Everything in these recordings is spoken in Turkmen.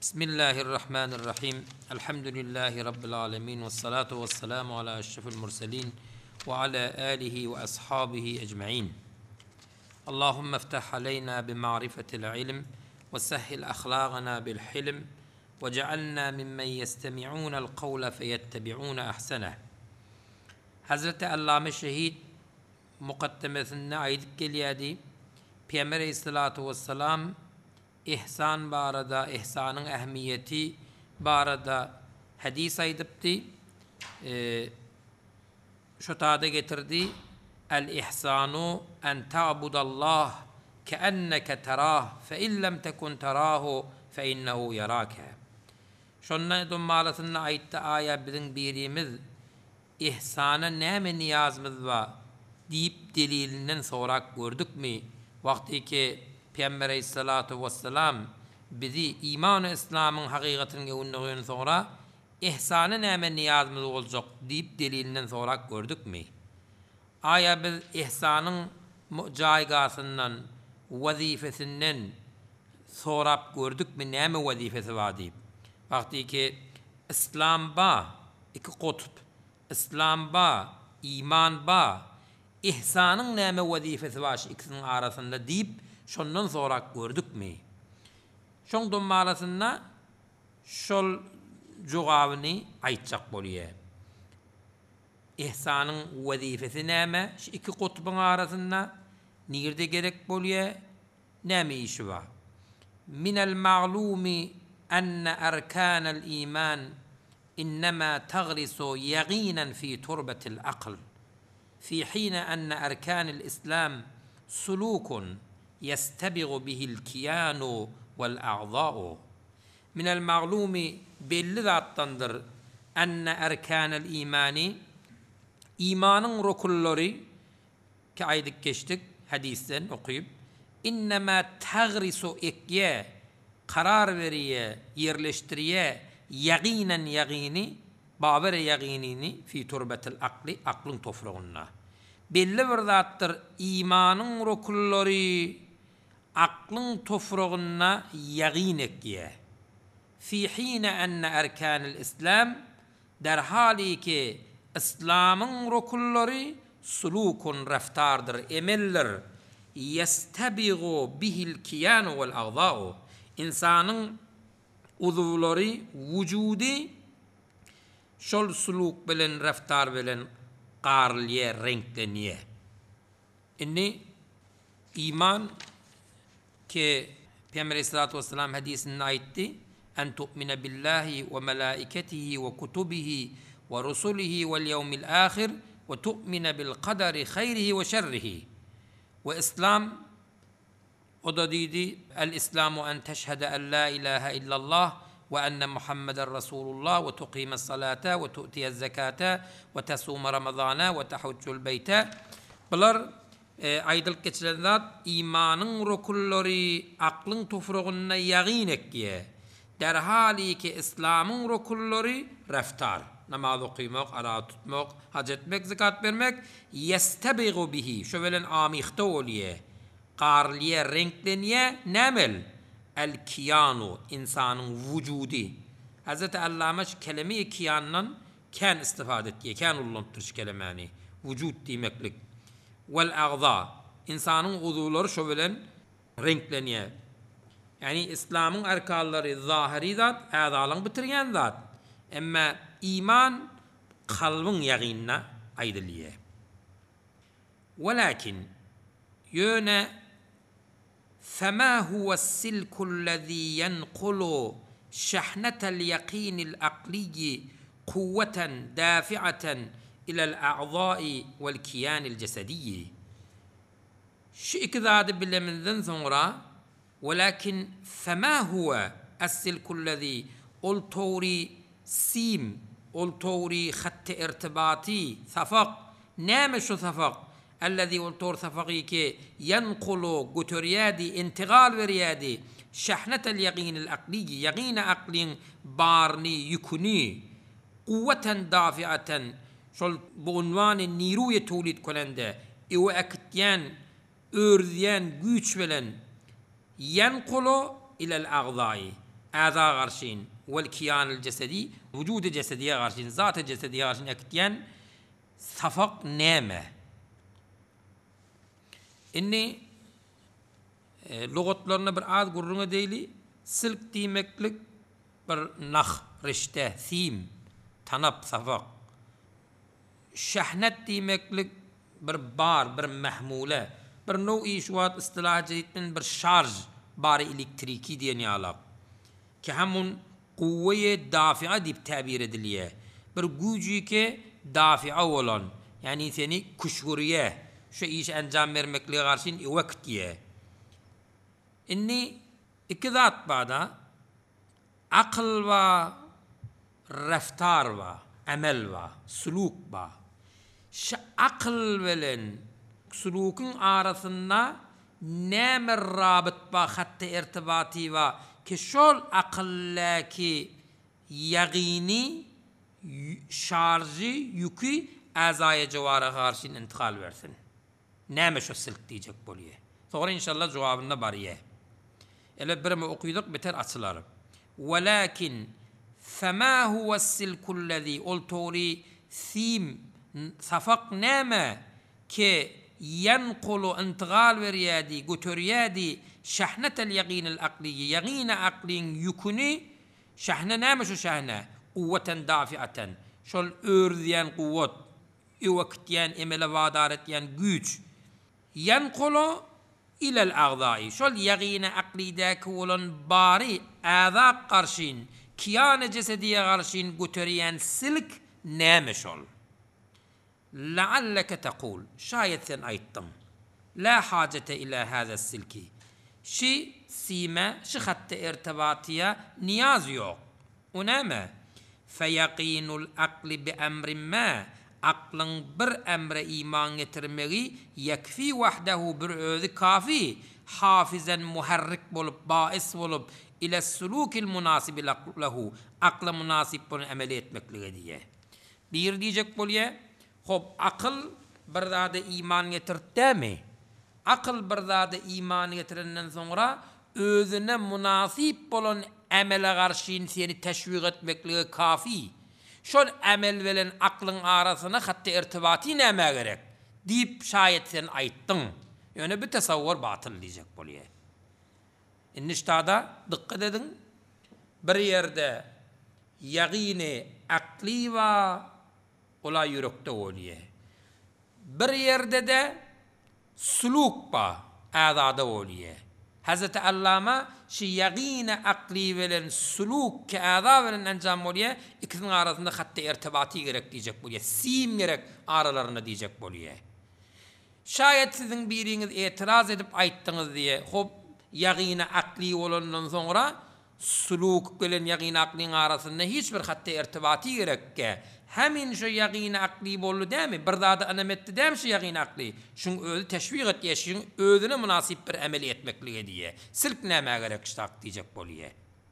Bismillahirrahmanirrahim. Elhamdülillahi Rabbil alemin. Vessalatu vesselamu ala eşrefil murselin. Ve ala alihi ve ashabihi ecma'in. Allahümme iftah aleyna bima'rifetil ilm. Ve sehhil ahlâgana bil hilm. Ve cealna mimmen yestemi'ûnel kavle feyettebi'ûne ahseneh. Hazreti Allame Şehit mukaddemesinde aydık geliyadi. Peygamber aleyhissalatu vesselam ihsan barada, ihsanın ehmiyeti barada hadis aydıptı. Şu tada getirdi. El-ihsanu en ta'budallah keenneke terah fe illem tekun terahu fe innehu yarake. Şundan dummalasında ayette aya bizim birimiz ihsana neme niyazımız var deyip delilinden sonra gördük mü? Vakti ki Peygamber aleyhissalatu vesselam bizi iman-ı İslam'ın hakikatini öğündüğün sonra ihsanı neme niyazımız olacak deyip delilinden sonra gördük mü? Aya biz ihsanın caygasından, vazifesinden sorap gördük mü neme vazifesi var deyip. Vakti ki İslam ba, iki kutup, İslam ba, iman ba, ihsanın neme vazifesi var ikisinin arasında deyip şondan sonra gördük mü? Şon dummalasında şol cevabını aytacak boluyor. İhsanın vazifesi neme? Şu iki kutbun arasında nerede gerek boluyor? Neme işi var? Minel ma'lumi enne erkanel iman innema tagrisu yaqinen fi turbetil akl. في حين أن أركان الإسلام سلوك يستبغ به الكيان والأعضاء من المعلوم بالذات تندر أن أركان الإيمان إيمان ركلوري كعيدك كشتك حديثا أقيب إنما تغرس إكيا قرار وريا يرلشتريا يقينا يقيني babır yaqinini fi turbetil akli aklın tofrağına. Belli bir zattır imanın rukulları aklın tofrağına yaqin ekye. Fi hine enne erkanil İslam derhali ki İslam'ın rukulları sulukun raftardır, emeller. Yestebiğu bihil kiyanu vel ağza'u. İnsanın uzuvları, vücudi şol suluk bilen raftar bilen qarliye renkleniye. İnni iman ki Peygamber Aleyhissalatu vesselam hadisinde aytti en tu'mine billahi ve melaiketihi ve kutubihi ve rusulihi vel yevmil ahir ve tu'mine bil kaderi hayrihi ve şerrihi. Ve İslam o da dedi el-İslamu en teşhede en la ilahe illallah وأن محمد رسول الله وتقيم الصلاة وتؤتي الزكاة وتصوم رمضان وتحج البيت بلر aydıl geçilen zat imanın rukulları aklın tufruğuna yaginek ye. Derhali ki İslam'ın rukulları raftar. Namaz okumak, ara tutmak, hac etmek, zekat vermek yestebiğu bihi. Şövelen amihte oluyor. Qarliye, renkleniye, nemel. El-kiyanu, insanın vücudi. Hazreti Allameş kelime-i kiyandan kan istifade ettiği, kan ullanttırış kelimeni. Vücud demeklik. Vel-ağza, insanın uzuvları şöyle renkleniyor. Yani İslam'ın erkalları zahiri zat, a'zalın bitirgen zat. Ama iman kalbin yaqinna aydılıyor. Velakin, yöne فما هو السلك الذي ينقل شحنة اليقين العقلي قوة دافعة إلى الأعضاء والكيان الجسدي شيء كذا بالله من ذن ثمرة ولكن فما هو السلك الذي ألطوري سيم ألطوري خط ارتباطي ثفق نامش ثفق الذي والطور ثفقيك ينقل قتريادي انتقال وريادي شحنة اليقين العقلي يقين عقل بارني يكوني قوة دافعة شل بعنوان النيروية توليد كلنده إيو أكتيان أرذيان güç veren ينقل إلى الأعضاء أعضاء غرشين والكيان الجسدي وجود جسدية غرشين ذات جسدية غرشين أكتيان صفق نامة إني لغتlarına bir ad gurruna deyli silk demeklik bir naq rişte thim tanap safaq şahnet demeklik bir bar bir mahmule bir no'i şuat istilah cedidin bir şarj bar elektriki diye niyalaq ki hamun kuvve dafi'a dip tabir ediliye bir gücü ki dafi'a olan yani seni kuşguriye şu iş anjam vermekle karşın vakit diye inni iki zat bada akıl ve raftar ve amel ve suluk ve şu akıl velen sulukun arasında ne rabıt ve hatta irtibati ve ki şol akıllaki yaqini şarjı yükü azaya cevara karşın intikal versin. Neme şu silk diyecek boluyor. Sonra inşallah cevabında bariye. Ele birimi okuyorduk biter açılar. Walakin fema huwa silkullezi ol tori thim safak neme ki ينقل انتقال وريادي قتريادي شحنة اليقين العقلي يقين عقلي يكوني شحنة نامش شحنة قوة دافعة شل أرذيان قوة وقتيان إمل وادارتيان جوج ينقل إلى الأعضاء شل يقين عقلي داك ولن باري أعضاء قرشين كيان جسدي قرشين قتريان سلك نامشل لعلك تقول شايد أيضا لا حاجة إلى هذا السلك شي سيما شخت ارتباطية نياز يوق ونما فيقين العقل بأمر ما عقل بر أمر إيمان يترمغي يكفي وحده برعوذ كافي حافظا محرك بولب بائس بولب إلى السلوك المناسب له عقل مناسب بول عملية مكلغدية دير ديجك بوليه خب akıl bir zada iman getirdi mi? Akıl bir zada iman getirenden sonra özüne münasip olan amele karşın seni teşvik etmekle kafi. Şol amel veren aklın arasına hatta irtibati neme gerek? Deyip şayet sen ayttın. Yani bir tasavvur batıl diyecek boluyor. İnniştada dikkat edin. Bir yerde yaqini akli ve ola yürekte oluyor. Bir yerde de suluk ba azada oluyor. Hazreti Allama şu yaqine akli veren suluk ki azada veren anjam oluyor. İkisinin arasında hatta irtibati gerek diyecek boluyor. Sim gerek aralarına diyecek boluyor. Şayet sizin biriniz itiraz edip ayttınız diye hop yaqine akli olandan sonra suluk bilen yaqine aklin arasında hiçbir hatta irtibati gerek ki hemin şu yaqini akli bollu değil mi? Bir zada anametti değil mi şu yaqini akli? Şun özü teşvik et diye, şun özüne münasip bir ameli etmekliğe diye. Silk neme gerek iştak diyecek boluyor.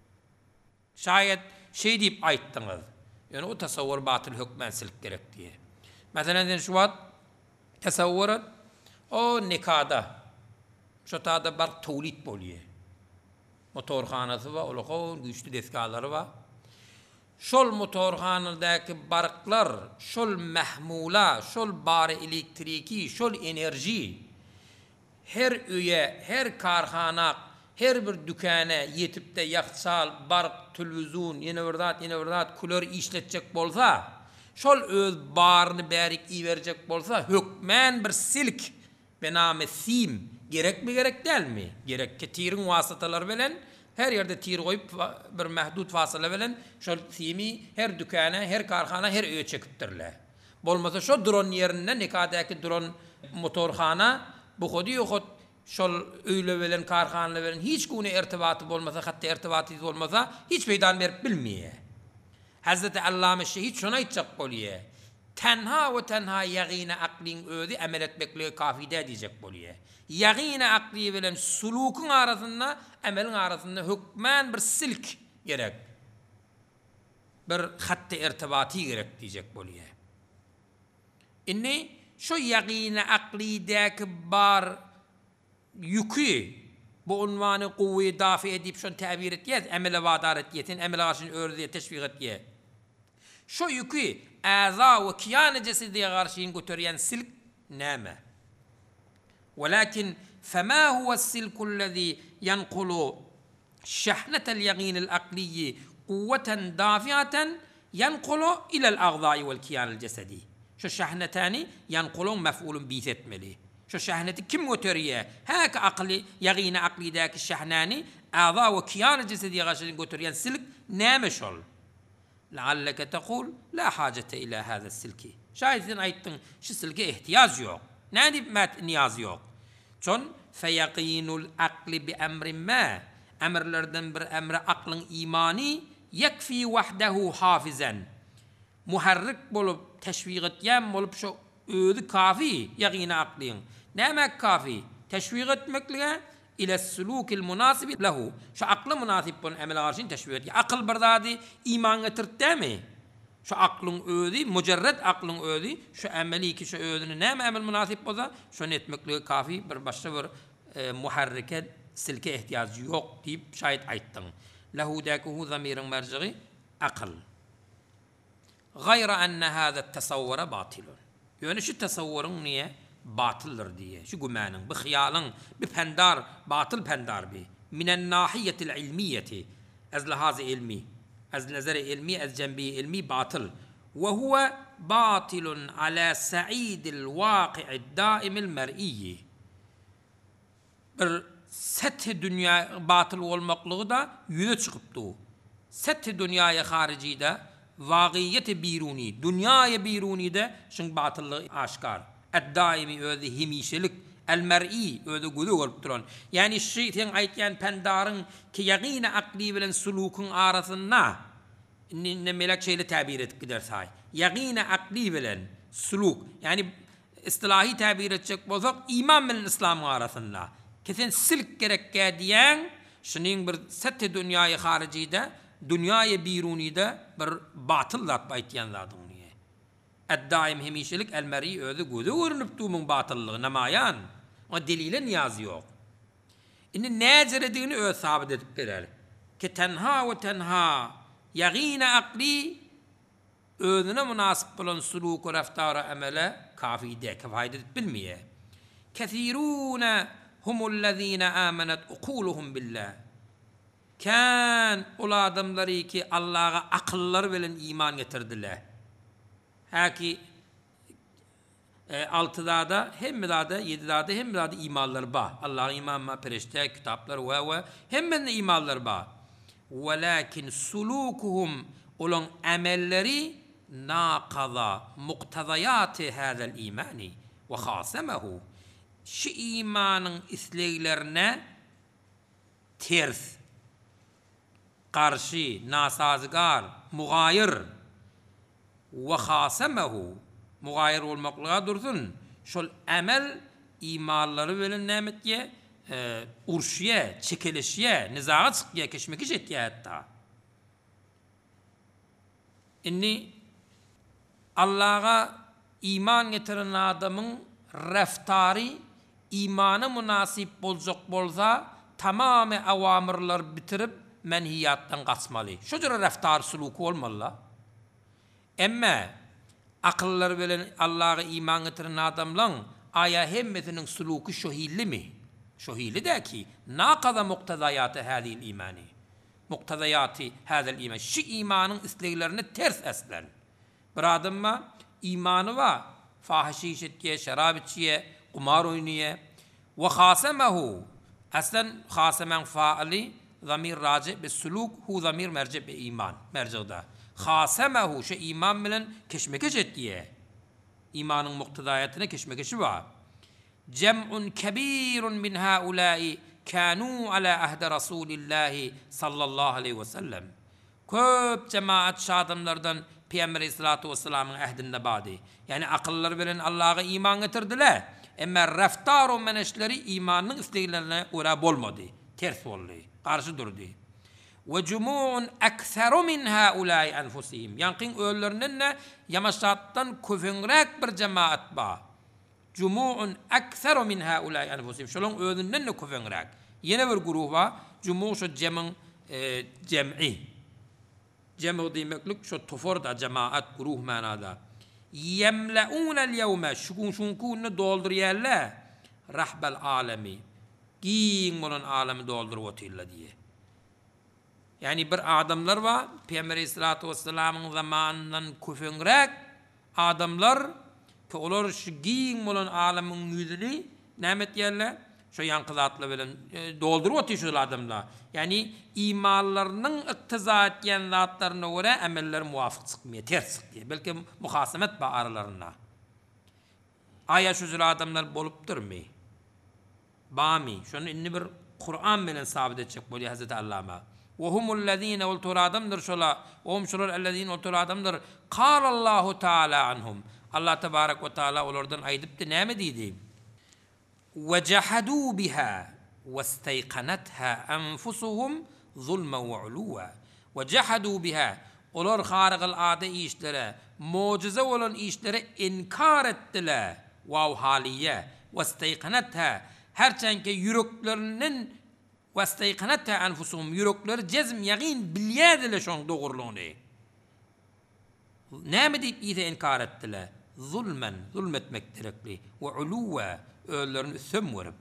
Şayet şey deyip ayttınız. Yani o tasavvur batıl hükmen silk gerek diye. Mesela şu vat tasavvur o nikada. Şu tada bar tuğlit boluyor. Motorhanası var, oluğun güçlü deskaları var. Şol motorhanadaki barıklar, şol mahmula, şol bari elektriki, şol enerji her üye, her karhana, her bir dükkana yetip de yaksal, barık, televizyon, yine verdat, kulör işletecek bolsa, şol öz barını berik iyi verecek bolsa, hükmen bir silk, bename sim, gerek mi gerek değil mi? Gerek ki tirin vasıtalar bilen, her yerde tir koyup bir mehdud fasıla bilen şol simi her dükkana, her karxana, her öye çekiptirler. Bolmasa şu drone yerine nikadaki drone motorxana bu xodi yoxud şol öyle bilen karxanla bilen hiç gune irtibatı bolmasa, hatta irtibatı olmasa hiç meydan verip bilmiyor. Hazreti Allame Şehit şuna aytacak boluyor. Tenha ve tenha yaqine aklin özü amel etmekle kafide diyecek boluyor. Yaqine akli bilen sulukun arasında, amelin arasında hükmen bir silk gerek. Bir hatta irtibati gerek diyecek boluyor. İnni şu yaqine aklideki bar yükü bu unvanı kuvve dafi edip şon tabir etiyet, emele vadar etiyetin, emele karşın öğrediye teşvik etiye. Şu yükü aza ve kiyane cesediye karşın götüren silk neme. Walakin fema huwa silku lezi yankulu şahnetel yaqinil akliyi kuvveten dafiaten yankulu ilel ağzai vel kiyanil cesedi. Şu şahnetani yankulun mef'ulun bih etmeli. Şu şahneti kim götürüyor? Haka akli, yaqine aklidaki şahnani ağza ve kiyanil cesediye karşın götüren silk nemiş ol. لعلك تقول لا حاجة إلى هذا السلك. Şayet sen ayıttın şu silke ihtiyaç yok. Ne diyip niyaz yok. Çon feyakinul akli bi emrin ma. Emirlerden bir emre aklın imani yekfi vahdehu hafizen. Muharrik bolup teşvik etyen bolup şu ödü kafi yakine aklın. Ne demek kafi? Teşvik etmekle ile sulukil münasib lehu. Şu aklı münasip bunun emel karşın teşvik ediyor. Akıl berdadi iman getirtti mi? Şu aklın ödü, mücerred aklın ödü, şu emeli ki şu ödünü ne emel münasip boza? Şu etmekle kafi bir başka bir muharrike silke ihtiyacı yok deyip şayet ayttın. Lehu dakuhu zamirin merciği akıl. Gayra enne hâzâ tesavvura batilun. Yani şu tesavvurun niye? Batıldır diye. Şu gümanın, bu hıyalın, bir pendar, batıl pendar bir. Minen nahiyetil ilmiyeti. Ez lehâzi ilmi. Ez nezere ilmi, ez cembi ilmi batıl. Ve huve batilun ala sa'idil vaki'id daimil mer'iyyi. Bir seth dünya batıl olmaklığı da yüze çıkıptı. Seth dünyaya harici de vakiyeti biruni, dünyaya biruni de şun batıllığı aşkar. Daimi öyle himişelik, el mer'i öyle güdü olup duran. Yani şeytan aytyan pendarın ki yaqine akli bilen sulukun arasında ne melek şeyle tabir etip gider say. Yaqine akli bilen suluk yani istilahi tabir edecek bolsak iman bilen İslam arasında. Kesin silk gerekke diyen şunun bir sette dünyayı haricide dünyaya birunide bir batıl zat baytyanlardan niye. Daim hemişelik el meri ödü güdü görünüp tuğmun batıllığı namayan. O delile niyazı yok. İni necer edini öz sabit edip verir. Ki tenha ve tenha yaqine akli özüne münasip olan suluku reftara emele kafide, kefayet edip bilmeye. Kethirune humullezine amenet ukuluhum billah. Kan ula adamları ki Allah'a akılları bilen iman getirdiler. Haki 6'da da hem da 7'da da hem da imanlar ba. Allah'ın imanı perişte kitaplar ve hem de imanlar ba. Velakin sulukuhum olan amelleri naqada muktazayati hadal imani ve khasamehu. Şu imanın isleylerine ters, karşı, nasazgar, mugayir ve khasamehu mugayir olmaklığa dursun. Şol amel imanları bilen nemetiye urşiye, çekilişiye, nizağa çıkıya, keşmekiş ettiye hatta. İnni Allah'a iman getiren adamın reftari imana münasip bolacak bolsa tamamı avamirler bitirip menhiyattan kaçmalı. Şu cüre reftar suluku olmalı. Emme akıllar bilen Allah'a iman getiren adamlan aya hemmesinin suluku şohilli mi? Şohilli de ki naqada muktazayatı hadil imani. Muktazayatı hadil iman. Şu imanın isleylerini ters eslen. Bir adamma imanı var. Fahişi işitkiye, şarab içiye, kumar oynuye. Ve khasemehu. Aslen khasemen faali zamir raci be suluk hu zamir merci be iman. Merci'da. Khasemehu şu iman bilen keşmekeş ettiye. İmanın muktedayatına keşmekeşi var. Cem'un kebirun min haulâi kânû alâ ahde Rasûlillâhi sallallahu aleyhi ve sellem. Köp cemaat şadımlardan Peygamber Aleyhissalatu vesselam'ın ahdinde badi. Yani akılları bilen Allah'a iman getirdiler. Ama reftar meneşleri imanın isteklerine göre olmadı. Ters oldu. Karşı durdu. Ve cumu'un ekseru min haulâi enfusihim. Yankın öllerinin ne? Yamaşattan küfünrek bir cemaat ba. Cumu'un ekseru min haulâi enfusihim. Şolun ölünden ne küfünrek. Yine bir gruh var. Cumuh şu cem'in cem'i. Cem' demeklik şu toforda cemaat gruh manada. Yemle'unel yevme şunkununu dolduruyarlar. Rahbel alemi. Giyin bunun alemi doldurup oturlar diye. Yani bir adamlar var. Peygamber Aleyhissalatu vesselam'ın zamanından küfüngrek adamlar ki olar şu giyin bunun alemin yüzünü nemet yerler. Şu yankılatla bilen doldurup oturuyor adamlar. Yani imanlarının iktiza etken zatlarına göre emeller muvafık çıkmıyor, ters çıkıyor. Belki muhasemet ba aralarına. Aya şu adamlar bolup durmuyor. Bami. Şunu inni bir Kur'an bilen sabit edecek böyle Hazreti Allama. وَهُمُ الَّذ۪ينَ اُلْتُرَ adamdır şola. وَهُمْ şolar اَلَّذ۪ينَ اُلْتُرَ adamdır. قَالَ اللّٰهُ تَعَالَى عَنْهُمْ. Allah Tebarek ve Teala onlardan aydıp da ne mi dedi? وَجَحَدُوا بِهَا وَاسْتَيْقَنَتْهَا أَنْفُسُهُمْ ظُلْمًا وَعُلُوًا. وَجَحَدُوا بِهَا Onlar harikal ade işlere, mucize olan işlere inkar ettiler. Vav haliye. وَاسْتَيْقَنَتْهَا Herçenke yüreklerinin وَاسْتَيْقَنَتْهَا أَنْفُسُهُمْ Yürekleri cezm yaqin bilyediler şon doğruluğunu. Ne mi deyip iyide inkar ettiler? Zulmen, zulmetmek gerekli. وَعُلُوًا Öllerin üssüm varıp.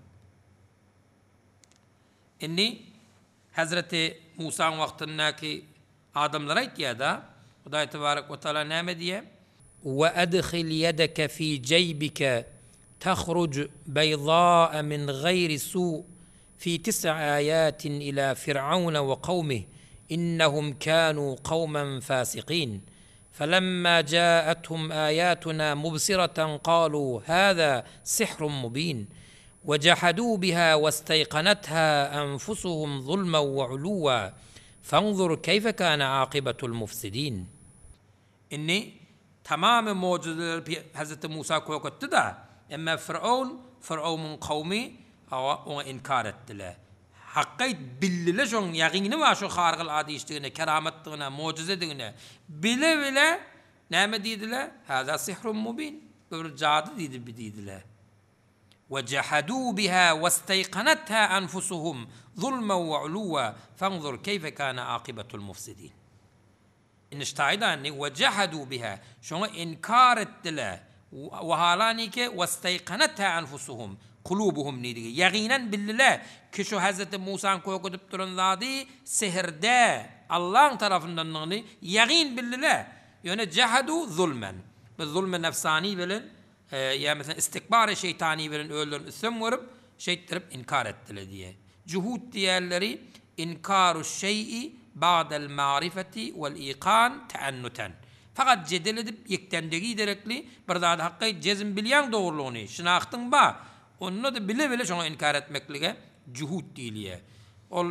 İnni Hazreti Musa'nın vaktindeki adamlara aytiya da Hudayi Tebarek ve Teala ne mi diye? وَأَدْخِلْ يَدَكَ فِي جَيْبِكَ تخرج بيضاء من غير سوء في 9 آيات إلى فرعون وقومه إنهم كانوا قوما فاسقين فلما جاءتهم آياتنا مبصرة قالوا هذا سحر مبين وجحدوا بها واستيقنتها أنفسهم ظلما وعلوا فانظر كيف كان عاقبة المفسدين. إني تمام موجود Hazreti Musa koyuktı da ama Firavun kavmi ona inkar ettiler. Hakkayt bildiler şun yaqini var şu harikal adi iştiğine, kerametliğine, mucizedigine. Bile ne mi dediler? Hâzâ sihrun mubin. Bir cadı dediler. وَجَحَدُوا بِهَا وَاسْتَيْقَنَتْهَا أَنْفُسُهُمْ ظُلْمًا وَعُلُوًا فَانْظُرْ كَيْفَ كَانَ عَاقِبَةُ الْمُفْسِدِينَ. İniştayda anni وَجَحَدُوا بِهَا şuna inkar ettiler. وَهَالَانِكَ وَاسْتَيْقَنَتْهَا أَنْفُسُهُمْ kulubuhum neydi? Yaqinen bildiler ki şu Hazreti Musa'nın koyup durun zadi sihirde Allah'ın tarafından nani yaqin bildiler. Yani cehadu zulmen. Bu zulme nefsani bilen ya mesela istikbar şeytani bilen öldürün üstüm vurup şeytirip inkar ettiler diye. Cuhud diğerleri inkaru şey'i ba'del marifeti vel iqan teannuten. Fakat cedel edip yektendiği direkli bir daha da hakkı cezim bilyen doğruluğunu şınaktın ba. Onu da bile şuna inkar etmeklige cuhud diliye. Ol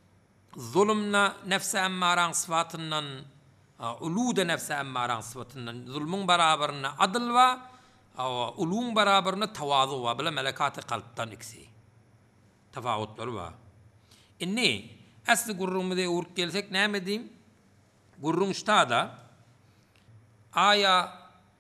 zulümna nefse emmaran sıfatından uluda nefse emmaran sıfatından zulmün beraberine adıl va ulun beraberine tavazu va bile melekatı kalptan iksi. Tefavutları va. İnni asli gurrumu de uğruk gelsek ne medeyim? Gurrun ştada aya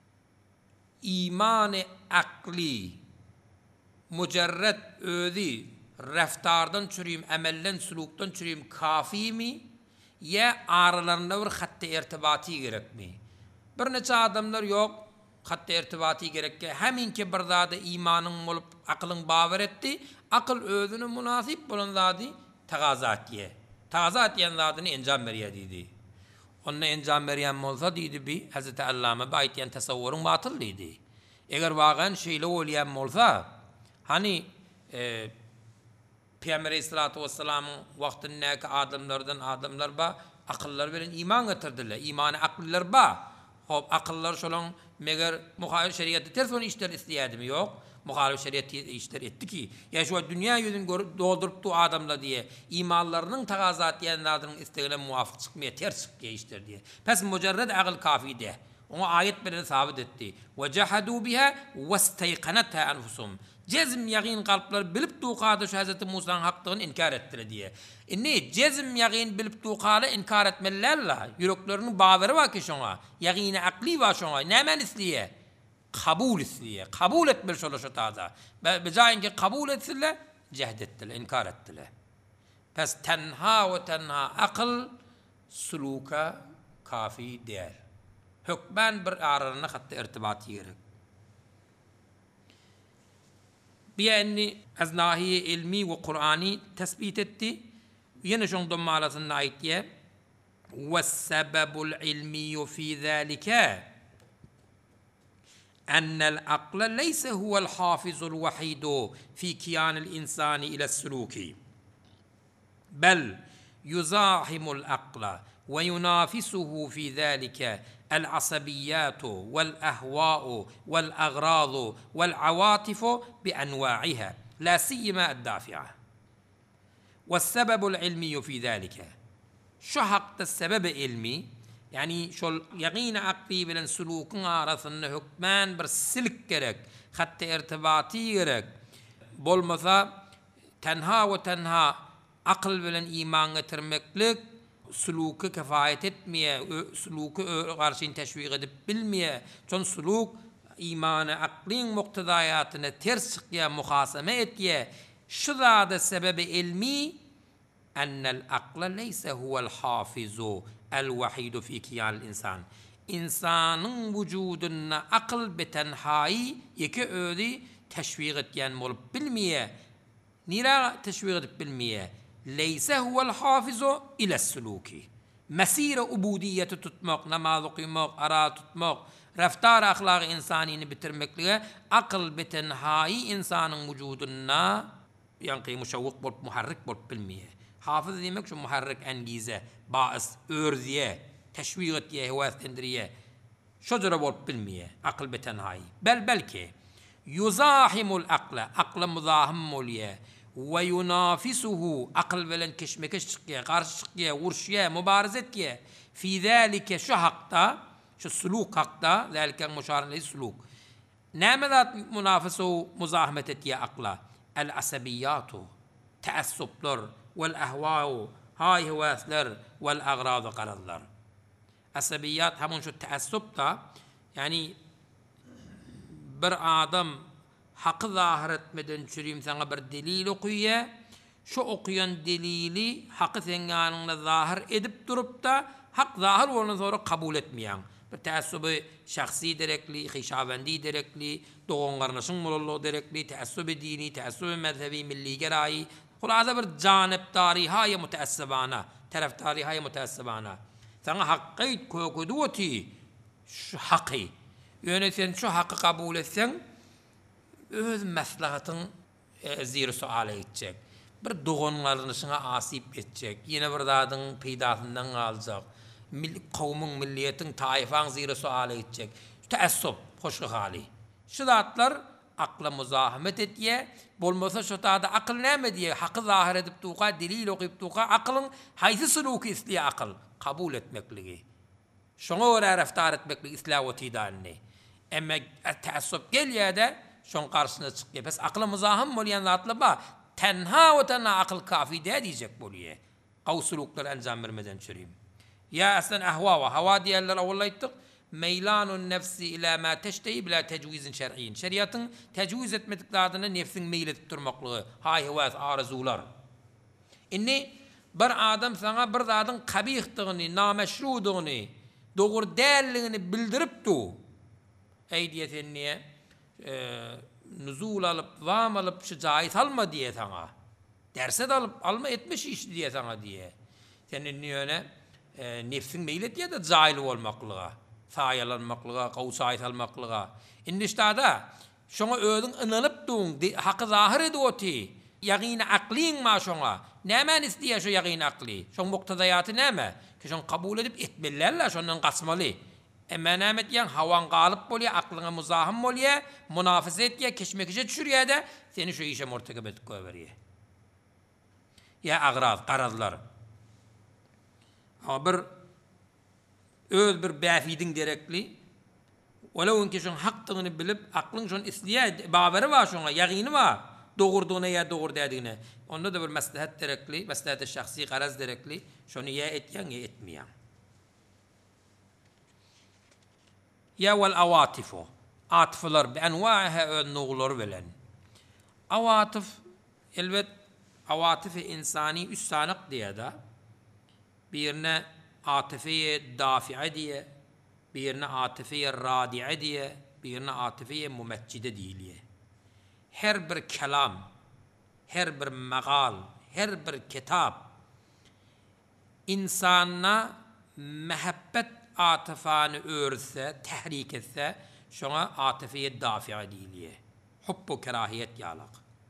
iman-ı akli mücerred özi reftardan çürüyüm, emelden, suluktan çürüyüm kafi mi? Ya aralarında bir hatta irtibati gerek mi? Bir neçe adamlar yok, hatta irtibati gerek ki heminki bir zade imanın olup aklın baver etti, akıl özünü münasip bulun zadi tagazat ye. Tagazat yen zadini encam veriye dedi. Onunla encam veriyen olsa dedi bi Hazreti Allame bayit yen tasavvurun batıl dedi. Eğer vagan şeyle olayan olsa hani Peygamber Aleyhissalatu vesselam'ın vaktindeki adamlar ba akıllar bilen iman getirdiler. İmanı akıllar ba. Hop akıllar şolun meğer muhalif şeriatı telefon işler isteyedi mi? Yok. Muhalif şeriatı işler etti ki ya şu dünya yüzünü dolduruptu adamla diye imanlarının tagazat diyenlerinin isteğine muvafık çıkmaya ters çıkıyor işler diye. Pes mücerred akıl kafi de. Ona ayet bile sabit etti. وَجَحَدُوا بِهَا وَاسْتَيْقَنَتْهَا أَنْفُسُهُمْ Cezm yaqin kalplar bilip tuqadı şu Hazreti Musa'nın hakkını inkar ettiler diye. Ne cezm yaqin bilip tuqalı inkar etmelerle yüreklerinin bağları var ki şuna. Yaqini akli var şuna. Ne men isliye? Kabul isliye. Kabul etmiş olur şu taza. Becayin ki kabul etsinler, cehd ettiler, inkar ettiler. Pes tenha ve tenha akıl suluka kafi değil. Hükmen bir ararına hatta irtibat yerek. بأني از ناحية علمي وقرآني تثبيت التي ينشون ضمالة النايتية والسبب العلمي في ذلك أن العقل ليس هو الحافظ الوحيد في كيان الإنسان إلى السلوك بل يزاحم العقل وينافسه في ذلك العصبيات والأهواء والأغراض والعواطف بأنواعها لا سيما الدافعة والسبب العلمي في ذلك شو حق السبب علمي يعني شو يقين عقلي بلن سلوك عارف أنه حكمان برسلك كرك حتى ارتباطي كرك بولمثا تنها وتنها عقل بلن إيمان ترمكلك سلوك كفاية etmeye, سلوك karşın teşvik edip bilmeye, çon suluk imanı aklin muktedayatını ters çıkıya muhaseme etye, şu da sebebi ilmi, ennel akla leyse huvel hafizu el vahidu fi kiyal insan. İnsanın vücuduna akıl betenhai iki öğü teşvik etyen olup bilmeye, nira teşvik edip bilmeye, ليس هو الحافظ إلى السلوك مسير أبودية تتمق نماذ قيمق أرا تتمق رفتار أخلاق إنساني بترمك لها أقل بتنهاي إنسان وجودنا ينقي مشوق بول محرك بول بالمية حافظ ديمك شو محرك أنجيزة باعث أرذية تشويغتية هواث تندرية شجرة بول بالمية أقل بتنهاي بلكي يزاحم الأقل أقل مزاحم موليه وينافسه عقل ولن كشمكش شقيا قارش شقيا ورشيا مبارزتيا في ذلك شو حقتا شو السلوك حقتا ذلك المشار للسلوك نعم ذات منافسه مزاحمتتيا عقلا العصبيات تأسبلر والأهواء هاي هواثلر والأغراض قرضلر عصبيات همون شو تأسبتا يعني بر آدم hakkı zahir etmeden çürüyüm sana bir delil okuya, şu okuyan delili hakkı senin yanında zahir edip durup da hak zahir olduğundan sonra kabul etmeyen. Bir teessübü şahsi derekli, hişavendi derekli, doğun karnışın mulullu derekli, teessübü dini, teessübü mezhebi, milli gerayi, hulada bir caniptari haya müteessibana, taraftari haya müteessibana. Sana hakkı köküdüveti şu hakkı. Yani sen şu hakkı kabul etsen, öz maslahatın zir sual edecek. Bir doğunlarınışına asip edecek. Yine bir dadın peydasından alacak. Kavmin, milliyetin, taifan zir sual edecek. Teessüp, hoşu hali. Şu zatlar akla muzahamet etye, bolmasa şu taada akıl neyme diye, hakkı zahir edip tuğa, delil okuyup tuğa, aklın haysi suluki isliye akıl. Kabul etmekliği. Şuna oraya raftar etmekliği islah ve tidanini. Ama teessüp gel ya da, şun karşısına çıkıyor. Pes aklı muzahım oluyan zatlı ba, tenha ve tenha akıl kafi de diyecek boluyor. Av sulukları enjam vermeden çürüyüm. Ya aslen hava diyerler avullaytık. Meylanun nefsi ila ma teşteyi bila tecvizin şer'in. Şeriatın tecviz etmediklerine nefsin meyil edip durmaklığı. Hay hevaz arzular. İnni bir adam sana bir zadın kabihtiğini, nameşruduğunu, doğru değerliğini bildirip du. Ey diyetin niye? Nuzul alıp, vam alıp, şu cahit alma diye sana. Derset alıp, alma etmiş iş diye sana diye. Senin niye nefsin meyil diye de cahil olmaklığa. Sayalanmaklığa, kavsayet almaklığa. İndiştada, şuna ödün ınılıp duğun, hakkı zahir ediyoti, yaqin aklin ma şuna. Nemen istiye şu yaqin akli? Şun muktedayatı neme? Ki şun kabul edip etmellerle şundan kasmalı. Emenamet yan havan galıp bolya, aklına muzahım bolya, münafız etye, keşmekişe düşürüye de, seni şu işe mortakip edip koyveriye. Ya agrad, qarazlar. Ama öz bir bäfidin derekli, ola ki şun haktığını bilip, aklın şun isliye, baberi var şuna, yaqini var, doğurduğuna ya doğur dediğine. Onda da bir maslahat derekli, maslahat-ı şahsi qaraz derekli, şunu ya etyen ya etmeyen. Ya vel avatifu, atıflar, bi envâiha nûğlar velen. Avatif, elbet, avatif-i insani üç sanık diye de birine atife-i dafi'e diye, birine atife-i radi'e diye, birine atife-i mumeccide diye. Her bir kelam, her bir meqal, her bir kitap insanına mehabbet atıfanı öğürse, tehrik etse, şuna atife-i dafi'e diye. Hubbu kerahiyet yalak.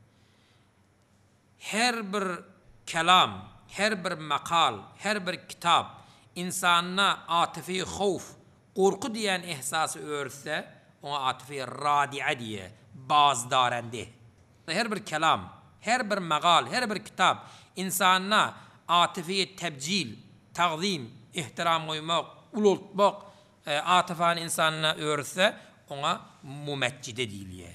Her bir kelam, her bir meqal, her bir kitap insanına atife-i havf, korku diyen ihsası öğürse, ona atife-i radi'e diye, bazdarende. Her bir kelam, her bir meqal, her bir kitap insanına atife-i tebcil, taqzim, ihtiram koymak, ulultmak atıfanı insanına öğürse, ona mumeccide diye.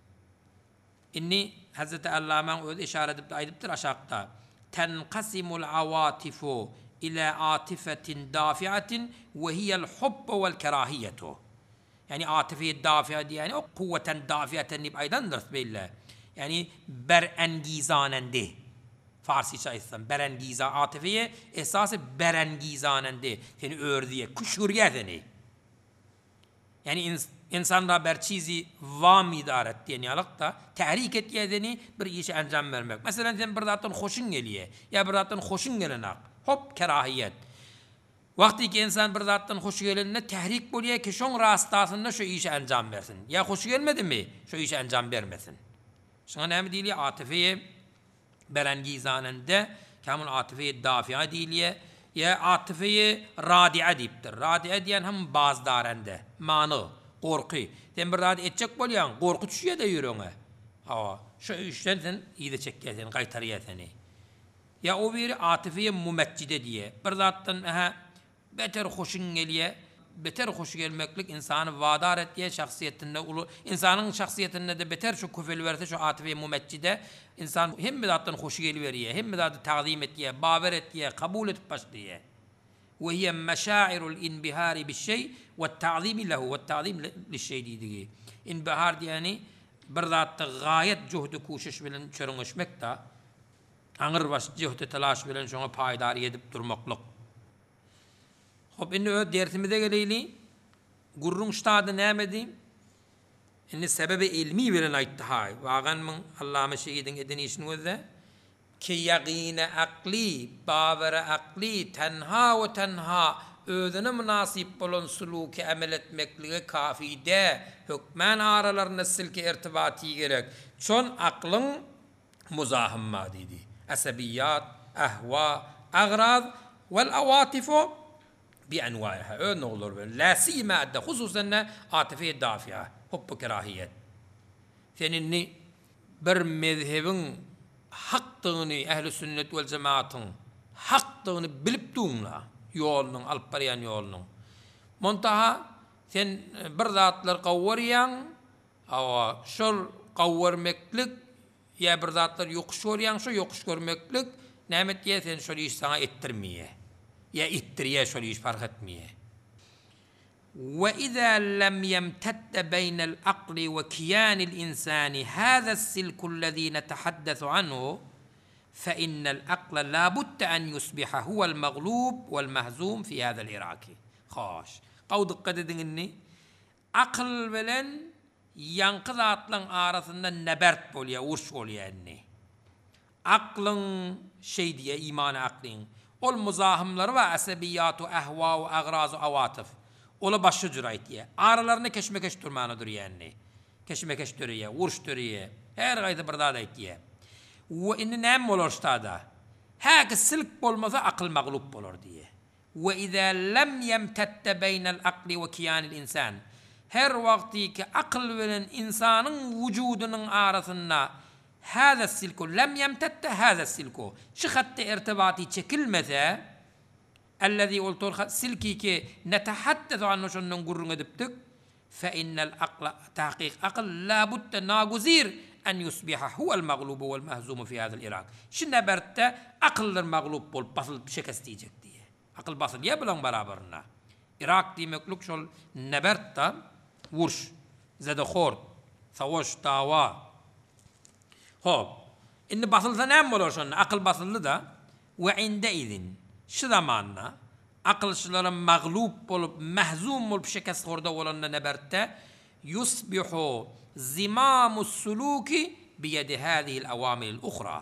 İnni Hazreti Allâmen öz işaret edip de aydıptır aşağıda. Tenqasimul avatifu ila atifetin dafiatin ve hiyel hubbu vel kerahiyetu. Yani atife-i dafi'a diye yani o kuvveten dafiaten deyip aydandır belli. Yani berengizanende. Farsça etsem berengizan atifeye esası berengizanende. Yani ördüye, kuşuriye seni. Yani insanlar bir çizi vam idaret diye alakta tahrik ettiğini bir işe anlam vermek. Mesela sen bir zattan hoşun geliyor ya bir zattan hoşun gelenak. Hop kerahiyet. Vakti ki insan bir zattan hoş gelenine tahrik buluyor ki şun rastasında şu işe anlam versin. Ya hoş gelmedi mi şu işe anlam vermesin. Şuna ne diliye atifeye berengizanende kamun atifeye dafi'a diliye ya atifeye radi'a deyiptir. Radi'a diyen hem bazdarende, manı, korku. Sen bir radi etcek bolyan, korku düşüyor da yürüne. Ha, şu işten sen iyi de çekersen, kaytarıya seni. Ya o biri atifeye mumeccide diye. Bir zattan beter hoşun geliye, beter hoş gelmeklik insanı vadar ettiği şahsiyetinde insanın şahsiyetinde de beter şu küfel verse şu atife-i mumeccide insan hem bir zattan hoşu geliveriye hem bir zattan taqdim ettiği, baver ettiği, kabul etip başlıyor. Ve hiye meşairul inbihari bişşey ve ta'zimi lehu ve ta'zim lişşey dediği. İnbihar diyeni bir zatta gayet cuhdu kuşuş bilen çörünüşmek da ağır baş cuhdu telaş bilen şuna payidar edip durmaklık. Hop inni ö dersimize geleyli. Gurrun ştadı nemedi. İnni sebebi ilmi veren ayttahay. Vağan mın Allâme Şehidin edin işini özde. Ki yaqine akli, bavere akli, tenha ve tenha özüne münasip olan suluki amel etmekliğe kafide hükmen aralarına silki irtibati gerek. Çon aklın muzahımma dedi. Asabiyat, ahva, agraz vel avatifu بأنواعها نقولر لا سيما أدى خصوصا عاطفية دافعة حب كراهية فإنني بر مذهبن حقتني أهل السنة والجماعة حقتني بلبتونا يولن البريان يولن منتهى ثن برذاتلر قوريان أو شر قور مكلك يا برذاتلر يقشوريان شو يقشور مكلك نعمت يثن شو يشتغل الترمية يا إتريا شريش فرقت مية وإذا لم يمتد بين العقل وكيان الإنسان هذا السلك الذي نتحدث عنه فإن العقل لا بد أن يصبح هو المغلوب والمهزوم في هذا العراق خاش قود قددن إني عقل بلن ينقض عطلن آرثنا نبرت بوليا ورش بوليا إني عقلن شيء دي إيمان عقلين ol muzahımları ve asabiyatu, ahva ve agraz-ı avatif. Ola başı cürayet diye. Aralarına keşmekeş durmanıdır yani. Keşmekeş dürüye, vurş dürüye. Her gayda bırdadayet diye. Ve inni nem olur ştada. Hâki silk olmasa akıl mağlup olur diye. Ve izâ lem yemtette beynel akli ve kiyanil insan. Her vakti ki akıl veren insanın vücudunun arasında هذا السلك لم يمتد هذا السلك شخت ارتباطي شكل مثا الذي قلت سلكي كي نتحدث عنه شنو نقول ندبتك فإن العقل تحقيق عقل لابد ناغزير أن يصبح هو المغلوب والمهزوم في هذا العراق شنا برت عقل المغلوب والبطل بشكستيجك دي عقل بطل يبلغ برابرنا عراق دي مكلوك شل نبرت ورش زاد خورد ثوش تاوا خب İndi basılsa näme bolar şonda? Akıl basıldı da ve indeizin şu zamanna akılçılara mağlup bolup mahzum bolup şekest horda bolanda nebertte yusbihu zimamus suluki biyedi hadihi'l awamil'l ukhra.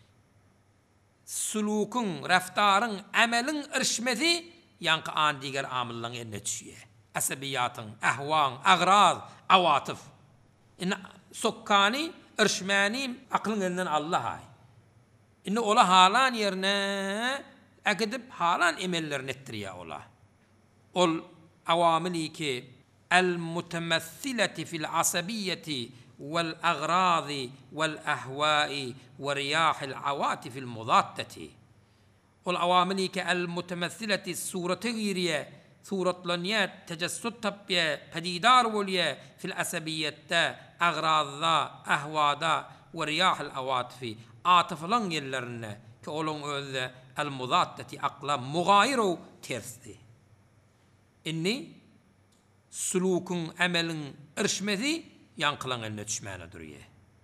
Sulukun, raftarın, amelin irşmesi yankı an diğer amillan eline düşüyor. Asabiyatın, ahvan, agraz, avatif. İnne sokkani, irşmani aklın elinden Allah'a. İnne ola halan yerine akidip halan emellerini ettiriyor ola. Ol avamili ki el-mutemessileti fil asabiyeti والأغراض والأهواء ورياح العواطف المضادة والعوامل كالمتمثلة الصورة غيرية صورة لنيات تجسد تبية بديدار ولية في العصبية أغراض أهواء ورياح العواطف عاطف لن يلرن كأولون المضادة أقلا مغاير ترسي إني سلوك أمل إرشمذي yankılan eline düşmene duruyor.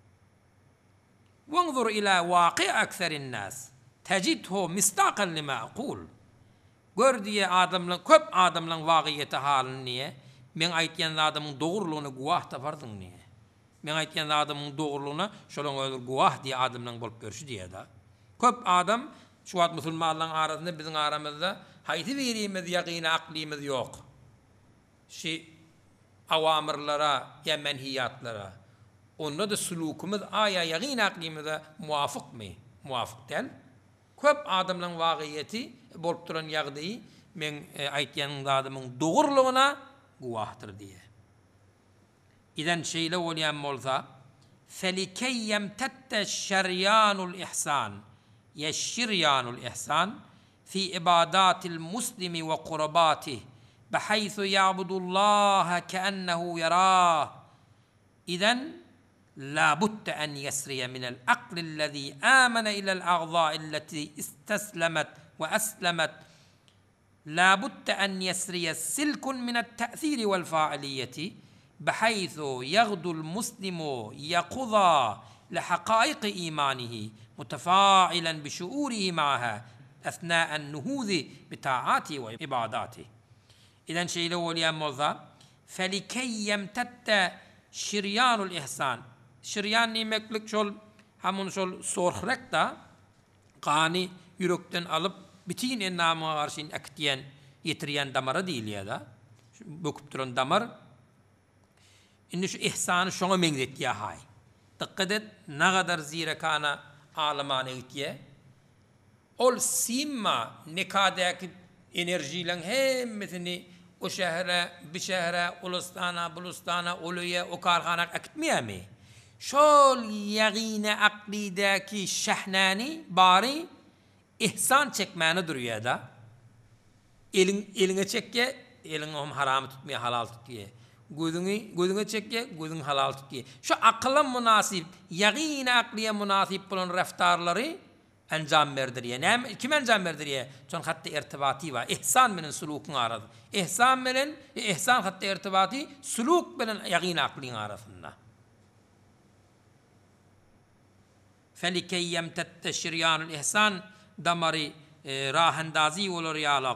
وانظر إلى واقع أكثر الناس تجده مصداقا لما أقول. Gör diye adamla köp adamla vakiyeti halini niye? Men aytyan adamın doğruluğuna guvah tapardın niye? Men aytyan adamın doğruluğuna şolun öldür guvah diye adamla bolup görüşü diye da. Köp adam şu wat musulmanların arasında bizim aramızda hayti verimiz yaqini aklimiz yok. Avamirlara ya menhiyatlara. Onda da sulukumuz aya yaqin aklimize muvafık mı? Muvafık değil. Köp adamların vakiyeti bolup duran yaqdi men aytyan adamın doğruluğuna guvahdır diye. İden şeyle olayan bolsa felikey yemtette şeryanul ihsan yeşşiryanul ihsan fi ibadatil muslimi ve kurbatih بحيث يعبد الله كأنه يراه إذن لا بد أن يسري من العقل الذي آمن إلى الأعضاء التي استسلمت وأسلمت لا بد أن يسري سلك من التأثير والفاعلية بحيث يغدو المسلم يقظى لحقائق إيمانه متفاعلا بشعوره معها أثناء النهوض بطاعاته وعباداته. İden şeyle olayan molza felikey yemtette şiryanul ihsan. Şiryan nimeklik şol hamun şol sorxrek da qani yürekten alıp bitin ennama karşın aktiyen yetiriyen damara değil ya da böküp duran damar indi şu ihsanı şoňa meňzetdiýe hay. Dikkat et ne kadar zirekana alamana gitdiye. Ol simma nekadaki enerjilen hemmesini o şehre, bir şehre, ulustana, bulustana, uluya, o karhana akitmiyor mi? Şol yaqine aklideki şahnani bari ihsan çekmeni duruyor da. Eline çekke, elin haramı tutmuyor, halal tutuyor. Gözüne çekke, gözün halal tutuyor. Şu akla münasip, yaqine akliye münasip bulan raftarları enjam verdiriye. Kim enjam verdiriye? Çon hatta irtibati var. İhsan bilen sulukun arasında. İhsan hatta irtibati suluk bilen yaqin aklin arasında. Felikey yemtette şiryanul ihsan damari rahandazi olur yalak.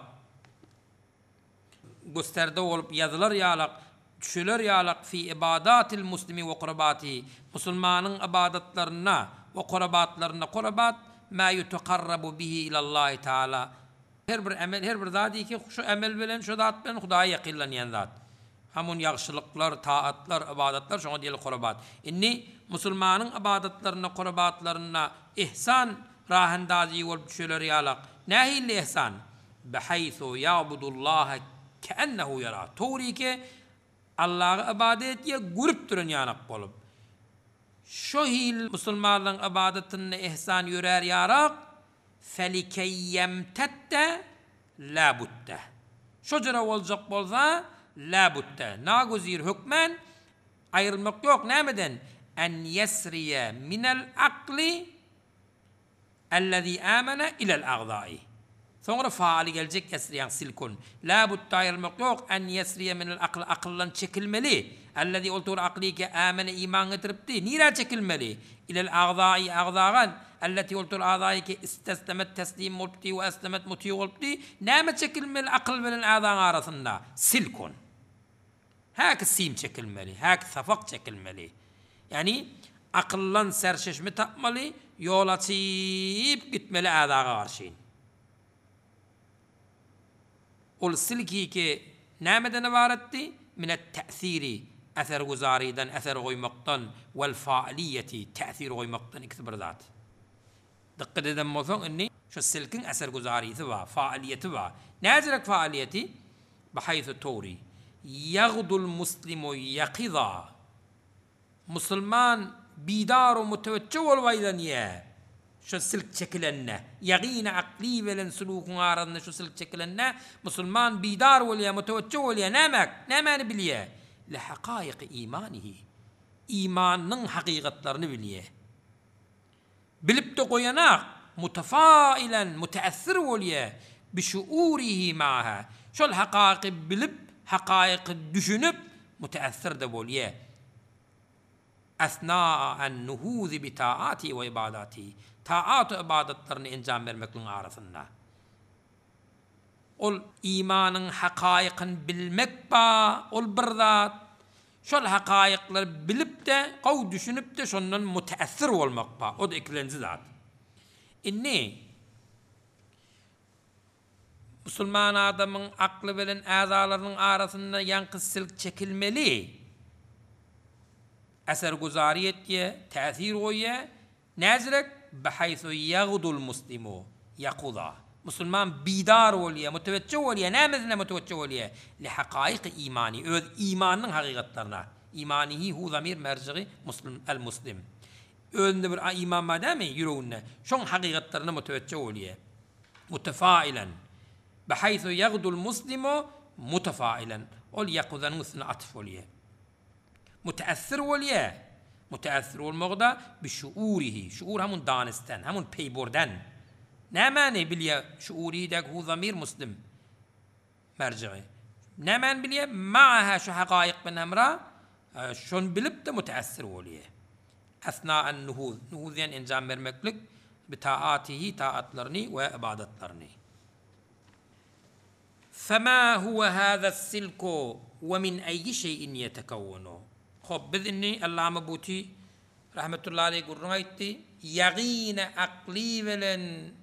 Gösterde olup yazılar yalak. Düşüler yalak fi ibadatil muslimi ve kurbati. Musulmanın ibadatlarına ve kurbatlarına kurbat ma yutaqarrabu bihi ila Allah Teala. Her bir amel, her bir zati ki şu amel bilen, şu zat bilen Hudaýa ýakynlanyň zat. Hamun ýagşylyklar, taatlar, ibadatlar şoňa diýil kurbat. Inni musulmanyň ibadatlaryna, kurbatlaryna ihsan rahandazy bolup düşeler ýalak. Nähil ihsan? Bihaysu ya'budullaha ke'ennehu yara. Toğri ki Allah'a ibadet etýär, görüp duran ýanak bolup. Şu hil musulmanların ibadetine ihsan yürer yarak felikeyyemtette la budde. Şu jara olacak bolsa la budde. Naguzir hükmen ayrılmak yok. Nämeden? En yesriye minel akli ellezî âmene ilel a'zâi. Sonra faali gelecek yesriyen silkun. La butta ayırmak yok. En yesriye minel akıl akıllan çekilmeli. Ellezî oltur akli ki amene iman getiripti. Nira çekilmeli? İlel ağzâi ağzâgan. Elleti oltur ağzâi ki isteslemet teslim olpti ve eslemet muti olpti. Nâme çekilmeli akıl bilen ağzân arasında? Silkun. Hâk sim çekilmeli. Hâk safak çekilmeli. Yani akıllan serşeşme tapmalı. Yol açıp gitmeli ağzâga karşıyın. Ol silki ki nameden ibaretti? Minet te'thiri. Eser guzariden, eser koymaktan vel faaliyeti, te'thir koymaktan ikisi bir zat. Dikkat eden olsan inni şu silkin eser guzariyeti var, faaliyeti var. Nezirek faaliyeti? Bahaythu turi. Yagdul muslimu yaqiza. Müslüman bidar ve müteveccih olvaylanıya. Şu silk çekilenne, yaqine akli velen sulukun arasında şu silk çekilenne, Müslüman bidar olya, müteveccih olya, nemek biliye? Li hakayık imanihi. İmanın hakikatlarını biliye. Bilip de koyanak, mutefailen, müteessir olya, bi şuurihi maaha. Şol hakayık bilip, hakayık düşünüp, müteessir de olya. Esna'an nuhuzi bi taati ve ibadati. Taat ve ibadetlerini encam vermekle arasında. Ol imanın hakayıkın bilmek ba, ol bir zat. Şol hakayıkları bilip de, kav düşünüp de şondan müteessir olmak ba. O da ikilenci zat. İnni, Müslüman adamın aklı bilen azalarının arasında yankı silk çekilmeli. Eser guzariyet ye, tesir oye, nezrek bahaythu yagdul muslimu yakuda. Müslüman bidar olye, müteveccih olye, nemezine müteveccih olye. Li hakayık imani, öz imanın hakikatlarına. İmanihi hu zamir merciği el muslim. Özünde bir iman mademi yüreğinde. Şon hakikatlarına müteveccih olye. Mutefailen. Bahaythu yagdul muslimu mutefailen. Ol yakudanın üstüne atıf olye. متأثر وليه متأثر والمغدا بشعوره شعور همون دانستن همون پی بردن نه معنی بليه شعوره داك هو ضمير مسلم مرجعي نه معنی بليه معها شو حقائق من همرا شون بلبت متأثر وليه أثناء النهوض نهوض يعني إنجام مرمكلك بطاعاته طاعتلرني وعبادتلرني فما هو هذا السلك ومن أي شيء يتكون خب بذني اللهم بوتي رحمة الله عليه قرنايتي يغين أقلي ولن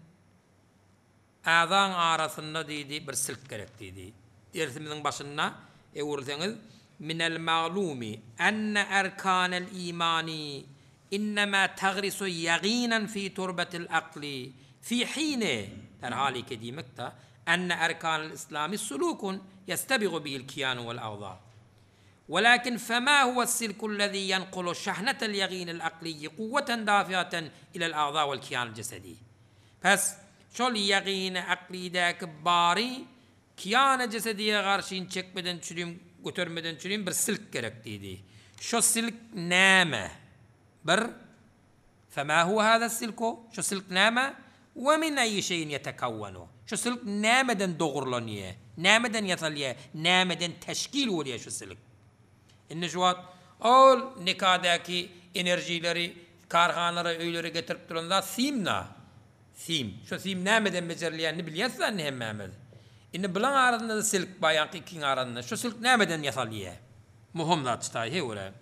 آذان آرسنا دي برسلك كرك دي يرسمين باشنا يورثنغل من المعلوم أن أركان الإيمان إنما تغرس يغينا في تربة العقل في حين ترهالي كديمكتا أن أركان الإسلام سلوك يستبغ به الكيان والأوضاع ولكن فما هو السلك الذي ينقل شحنة اليقين العقلي قوة دافعة إلى الأعضاء والكيان الجسدي بس شو اليقين عقلي داك باري كيان جسدي غارشين چك بدن چريم götür meden çürüyüm bir silk gerektiydi. Şu silk nâme bir فما هو هذا السلك شو سلك نامه ومن أي شيء يتكون شو سلك نامدن doğrulanıyor نامدن يطليه نامدن teşkil oluyor şu silk İnnişvat ol nikadaki enerjileri karhanlara öyleri getirip duranlar simna sim şu sim nameden becerleyenini biliyorsan ne hemmemed İnne bilan arasında da silk bayan ikin arasında şu silk nameden yatalıyor muhim zat çıtayı öyle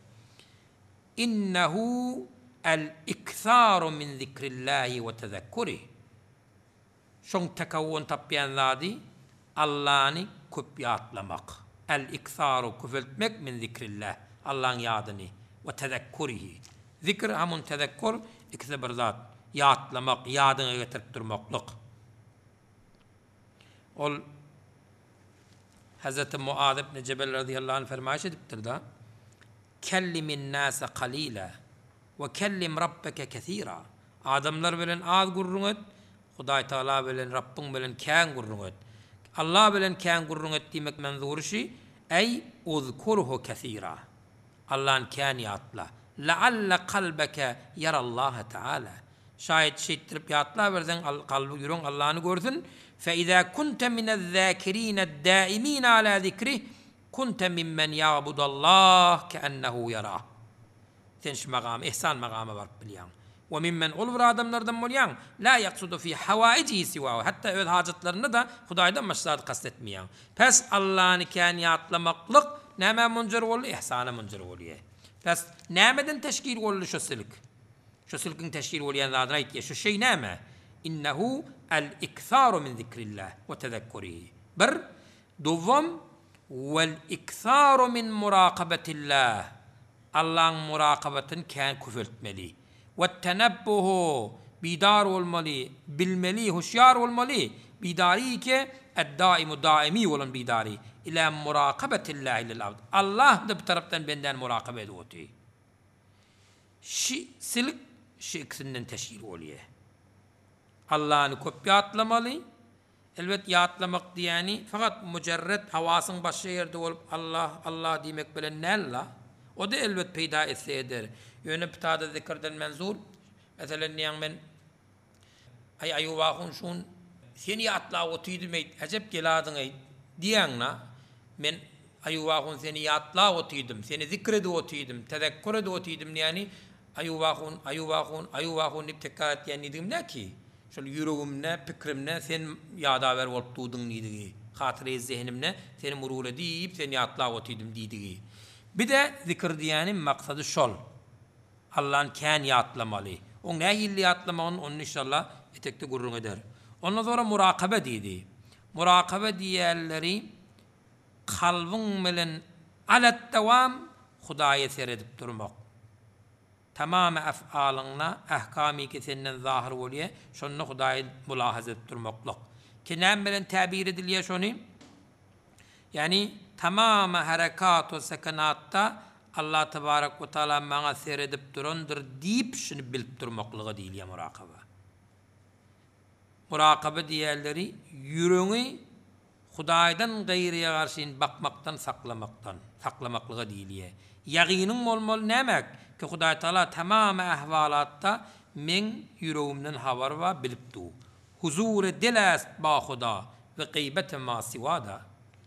innehu الإكثار من ذكر الله وتذكره شون تكون تبيان ذادي اللهني كبيات لمق الإكثار كفلتمك من ذكر الله الله يادني وتذكره ذكر همون تذكر اكثبر ذات يات لمق يادن يتركتر مقلق قل حضرت معاذ بن جبل رضي الله عنه فرمايش دبتر دا كلم الناس قليلا وكلم ربك كثيرا آدمlar bilen az gurrunget Huday Taala bilen Rabbin bilen kän gurrunget Allah bilen kän gurrunget demek menzuru şey ey uzkurhu kathira Allah'ın kän yatla la'alla kalbeke yara Allah Taala Şayet şeytirip yatla versen kalbi yürün Allah'ını görsün. فَاِذَا كُنْتَ مِنَ الذَّاكِرِينَ الدَّائِم۪ينَ عَلَى ذِكْرِهِ كُنْتَ مِمَّنْ يَعْبُدَ اللّٰهِ كَأَنَّهُ يَرَاهُ. Sen şu makamı, ihsan makamı var biliyan. وَمِمَّنْ olur adamlardan bolyan la yaqsudu fi havaicihi sivahu. Hatta öz hacetlerini de Hudaydan maksat kastetmeyen. Pes Allah'ını kaniyatlamaklık näme muncar bolu, ihsana muncar boluyor. Pes nämeden teşkil bolu şu silik? Şu silkin teşkil bolyan zaten aytıyor. Şu şey näme? İnnehu el-iktharu min zikrillah ve tezekkurihi. Bir, duvam vel-iktharu min murakabetillah. Allah'ın murakabetin kan küfürtmeli. Ve tenebbuhu bidar olmalı, bilmeli, hoşyar olmalı. Bidari ki ed-daimu daimi olan bidari. İlâ murakabetillahi lil abd. Allah da bir taraftan benden murakabe ediyor. Silik şu ikisinden teşkil oluyor. Allah'ını köp yatlamalı. Elbet yatlamak diyeni fakat mücerret havasın başka yerde olup Allah Allah demek bilen nella. O da elbet peyda etse eder. Yönü pıtada zikirden menzur. Mesela niyan ben ayuvahun şun seni yatla otuydum ey acep geladın ey diyanla men ayuvahun seni yatla otuydum seni zikredi otuydum tezekküredi otuydum yani ayuvahun nip tekrar et yani dedim ne ki şöyle yüreğimne fikrimne sen yadaver olup dudun nidigi hatırı zihnimne seni murur edip seni yatla otuydum didigi. Bir de zikir diyenin maksadı şol. Allah'ın kan yatlamalı. O ne hilli yatlamalı onun inşallah etekte gurrun eder. Ondan sonra murakabe dedi. Murakabe diyenleri kalbin bilen alet devam Hudaya seyredip durmak. Tamamı ef'alınla ahkami ki senden zahir oluyor. Şunu Hudaya mülahaz edip durmaklık. Ki nem bilen tabir ediliyor şunu? Yani tamamı harekat ve sekanatta Allah tebarek ve teala bana seyredip durundur deyip şunu bilip durmaklığı değil ya murakabe. Murakabe diğerleri yüreğini Hudaydan gayriye karşı bakmaktan saklamaklığı değil ya. Yaqinin olmalı ne demek? Ki Huday Teala tamamı ahvalatta men yüreğimden haber ve bilip du. Huzur-i dilast ba Huda ve gıybet ma sivada.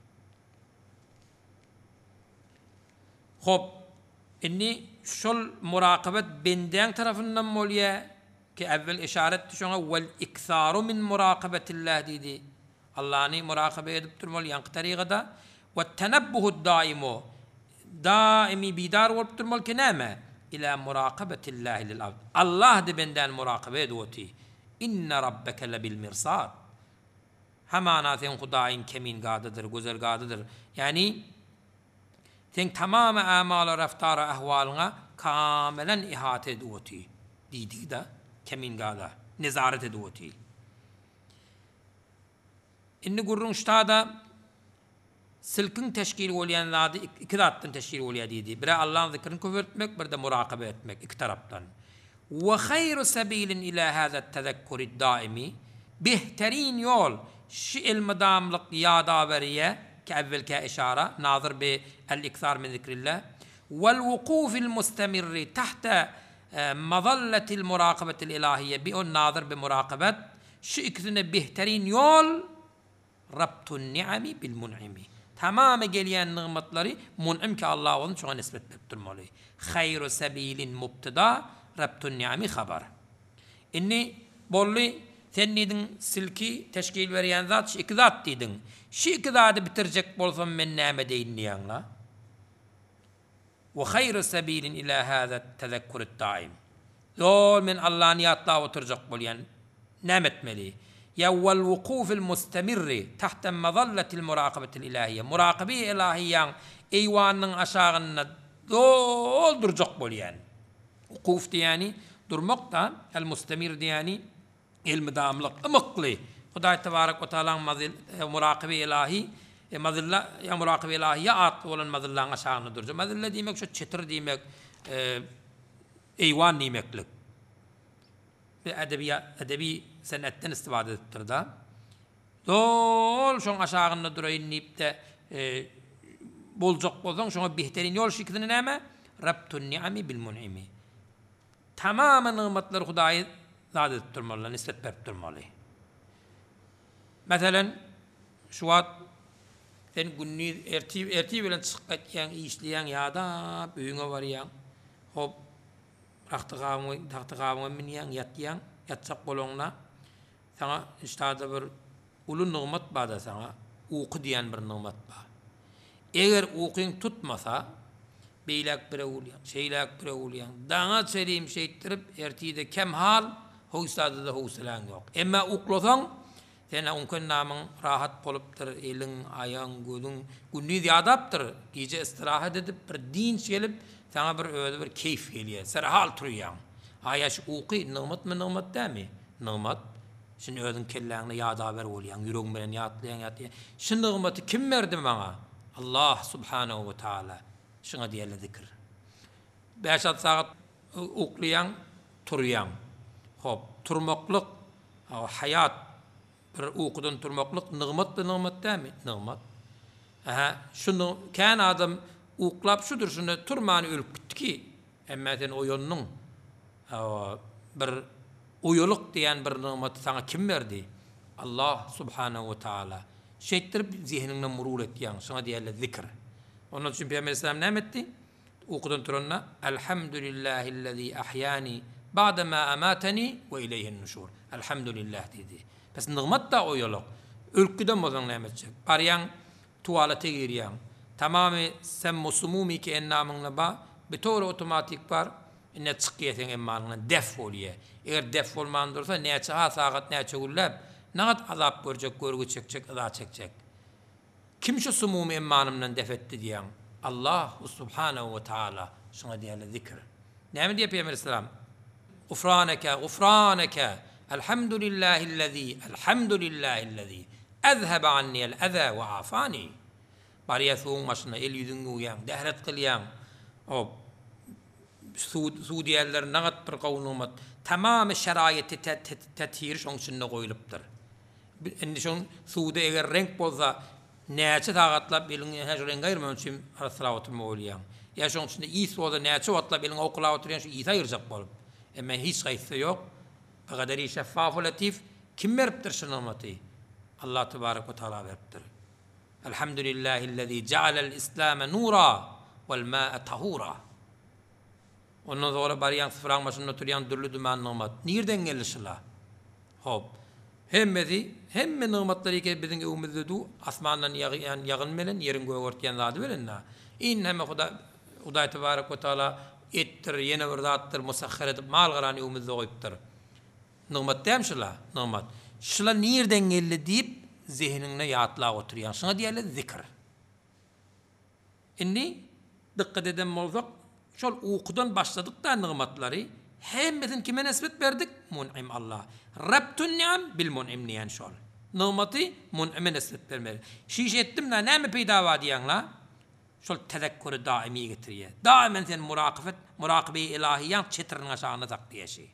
Hop, inni şol murakabet benden tarafından molye ki evvel işaret şuna vel iktharu min murakabetillah dedi. Allah'ını murakabe edip durmalı yankı tarikada ve tenebbuhu daimu daimi bidar olup durmalı ki neme? İlâ murakabetillahi lil abd. Allah de benden murakabe ediyoti. İnne rabbeke lebil mirsad. Hamana sen Hudayın kemin gadıdır, güzel gadıdır. Yani sen tamamı amalı raftara ahvalına kamelen ihate ediyoti. Didi da kemin gada nezaret ediyoti. İnni gurrun ştada silkin teşkil olayanlardı iki taraftan teşkil oluyor dedi. Biri Allah'ın zikrini küfretmek, bir de murakabe etmek iki taraftan. Ve hayru sabilin ila hâzâ tezekkürü daimi behterin yol şu ilmidamlık yadaveriye ki evvelki işare nazır bi el-ikthar min zikrillah vel vukufil mustemirri tahta mazalletil murakabetil ilahiyye bi on nazır bi murakabet şu ikisine behterin yol rabtun ni'ami bil mun'imi. Tamamı gelen nimetleri mun'im ki Allah onun çoğuna nispet edip durmalı. Hayru sabilin mubtida rabtun ni'ami haber. İnni bolli sen nidin silki teşkil veriyen zat şu iki zat dedin. Şu iki zatı bitirecek bolsam men nâme deyin niyanla. Ve hayru sabilin ila hâzâ tezekkürü daim. Yol men Allah'ın yatla oturacak bolyan nâme etmeli. يَوَّ الْوُقُوفِ الْمُسْتَمِرِّ تَحْتَ مَظَلَّةِ الْمُرَاقَبَةِ الْإِلَٰهِيَّةِ Murakabe ilahiyen eyvanının aşağına dolduracak bolyan. Vukuf yani durmak da el-mustemir yani ilmidamlık, ımıklı. Huday Tebarek ve Teala'nın murakabe ilahi mazilla ya murakabe ilahiye at olan mazillan aşağına duracak. Mazilla demek şu çetir demek eyvan demeklik. Edebi senetten istifade ettir da. Dol şun aşağında durayın deyip de bolcak bolsan şuna behterin yol şeklini neme? Rabtun ni'ami bil mun'imi. Tamamen nimetler Hudayı zat edip durmalı, nispet berip durmalı. Meselen şu wagt sen günni erti bilen çıkıp ketýän, işleýän ýa-da büyüňe barýan. Hop tahtıqamı minýän, ýatýan, ýatsak bolonla sana iştada bir ulu nigmat bada sana, uky diýen bir nigmat bar. Eger ukyň tutmasa, beýlek bire bolýan, şeýlek bire bolýan. Daňa çerim şeýtirip ertide kemhal, hoýsada da howsalaň ýok. Emma uklasaň sen onkin namın rahat bolupdyr, eliň, aýaň, gözüň günni ýadapdyr. Gece istirahat edip bir dinç gelip sana bir öýde bir keyif gelýär. Serhal turýan. Aýaş uky nigmat dämi? Nigmat. Şin özüň kelläňde ýadaber bolýan, ýüregiň bilen ýatlaýan. Şu nigmaty kim berdi maňa? Allah subhanahu we taala. Şuna diýerler zikir. 5 saat uklayan, turyan. Hop, turmaklyk, hayat bir ukudan turmaklyk nigmat dämi? Nigmat. Şunu kän adam uklap şudur, şunu turmany ölüp gitdi. Emma sen oýanyň bir uyuluk diýen bir nigmaty sana kim berdi? Allah subhanahu we taala. Şeýtirip zihniňden murul etýän, şuna diýerler zikir. Onun için Peygamber Aleyhisselam ne etti? Okudan turanna elhamdülillahi'llezî ahyani ba'dema amatani ve ileyhin nuşur. Elhamdülillah dedi. Pes nigmat da oyoluk. Ölküden bozan ne etjek? Baryan tuvalete girýän. Tamamy sen musumumi ki ennamyňla ba, betor otomatik bar. Ne çykýasyň emmanyňdan def bolýar. Eger def bolman dursa näçe sagat näçe güllep, nagat azap görjek, görgü çekjek, azap çekjek. Kim şu sumumi emmanımdan defetti diyen? Allah subhanahu ve taala. Şuna diýerler zikr. Näme diýip Peygamber Aleyhisselam? Gufraneke, elhamdülillahillezî ezhebe anniyel eza ve afani. Bariya soğun başına el yüzünü uyan, dehret kılyan, o Suudiyeler nagat bir kavnumat, tamamı şeraýaty tethir şoň içinde goýulypdyr. Endi şoň Suudi eger renk bolsa, näçe taгаtlap bilen her renk aýyrman üçin arasylap bolýan. Ya şoň içinde ýys bolsa näçe watlap bilen okulap oturýan şu ýys aýyrjak bolup. Emma hiç gaýsy ýok. Begaderi şeffaf we latif kim beripdir şu nigmaty? Allah tebarek we taala beripdir. Elhamdülillahillezî cealel islame nura vel mâe tahura. Ondan sonra baryan sıfıran başında oturyan dürlü dümen nigmat. Nereden gelişila? Hop. Hemme nigmatları ki bizim evimizde du asmandan yağınmelen yerin göğe ortayan zadı verenna. İnneme Huday tebarek ve taala ettir, yeni bir zattır, musakhir edip mal garan evimizde koyuptur. Nigmat deyim şila? Nigmat. Şila nereden geldi deyip zihnine yatla oturuyan. Şuna diýerler zikr. Inni dikkat eden bolsak şol ukudan başladık da nigmatlary hemmetin kime nisbet berdik? Mun'im Allah. Rabbtun ni'am bil mun'im diýen şol. Nigmaty mun'ime nisbet bermeli. Şiş etdim da näme peýda diýenler? Şol tezekkürü daimi getirýär. Daimen sen murakabe ilahiýan çetirine aşağına takdiýeşi.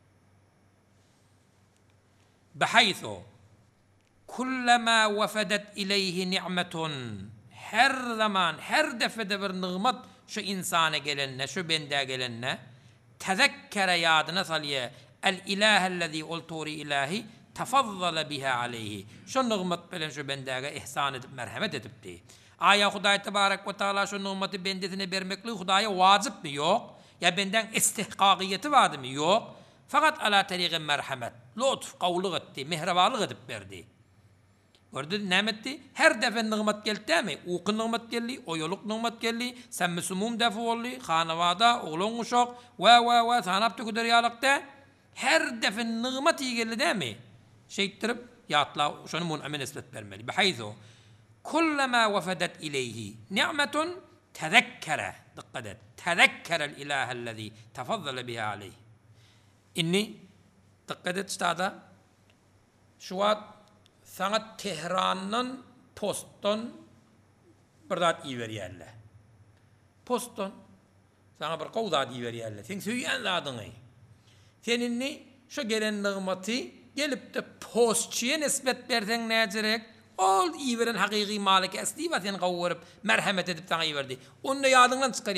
Behaythu kullama wafadat ileyhi ni'metun. Her zaman, her defede bir nigmat şu insana gelenne, şu bende gelenne tezekkere yadına salye el ilahellezî ulturi ilahi tefazzala biha aleyhi. Şu nigmat bilen şu bendege ihsan edip merhamet edipdi. Aya Huday tebarek ve taala şu nigmaty bendesine bermekli Hudaya wajib mi? Yok. Ya benden istihqaqiyeti vardı mı? Yok. Fakat ala tariqi merhamet, lütf, qawlyk etdi, mehribanlyk edip berdi. Gördün nämetdi? Her defa nigmat geldi, uky nigmat geldi, oyoluk nigmat geldi, sen müsümüm defa boldy, hanawada, oğlun uşak, ve sanapdy güderýalykda her defa nigmat geldi dämi? Şeýtirip ýatla şonu mun'ime nisbet bermeli. Behayzu kullama wafadat ileyhi ni'metun tezekkere. Dikkat et. Tezekkerel ilahellezî tefazzala biha aleyh. Inni dikkat et stada şu sana Tehran'dan postdan bir zat iýerýärler. Postdan sana bir gowzat iýerýärler. Sen söýýän zadyňy. Seninni şu gelen nigmaty gelip de postçuya nisbet berseň näjerek? Ol iýeren hakyky malik esli we sen gowuryp merhamet edip sana iýerdi. Onu ýadyňdan çykarýan.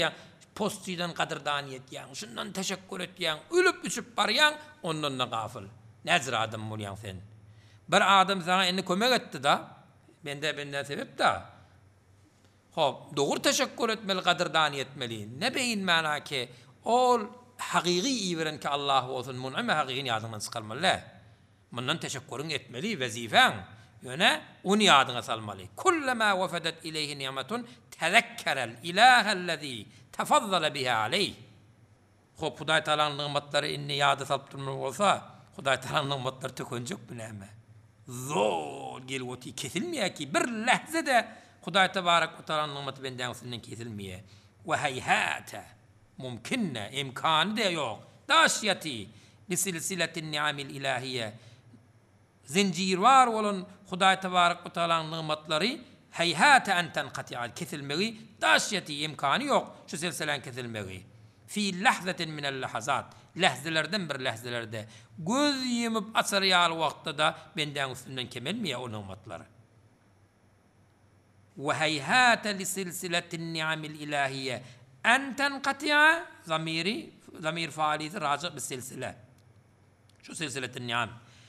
postçidan qadrdaniyet ýan, şundan teşekkür etýän, ölüp üçüp barýan, ondan da gafil. Näzir adam bolýan sen? Bir adam sana indi kömek etdi da, bende sebep da. Hop, doğru teşekkür etmeli, qadrdaniyet etmeli. Ne beyin mana ki, ol haqiqi iveren ki Allah olsun, mun'ime haqiqin yadından çıkarmalı. Bundan teşekkürün etmeli, vazifen. Yöne, onu yadına salmalı. Kullama vefedet ileyhi ni'metun, tezekkerel ilahellezî tefazzale biha aleyh. Hop, Hudaý Taala'nın nimetleri inni yada salıp durmak olsa, Hudaý Taala'nın nimetleri tökünjek bileme. Zor gelweti kesilmeýär ki, bir lahzede Hudaý Tebarek ve Taala'nın nimeti benden senden kesilmeýär. Ve heyhâte, mümkinne, imkanı da yok. Daşyati, li silsiletin ni'amil ilahiyye. Zincirwar bolan Hudaý Tebarek ve Taala'nın nimetleri heyhâte en tenqati'a, kesilmegi, daşyati, imkanı yok. Şu silsilen kesilmegi. Fi lahzatin minel lahazat, lahzelerden bir lahzelerde göz yumup açarýal wagtda da benden üstünden kemelmeýär o nimetleri. Ve heyhâte li silsiletin ni'amil ilahiyye en tenqati'a, zamir faalidir raci bis silsile. Şu silsiletin ni'am.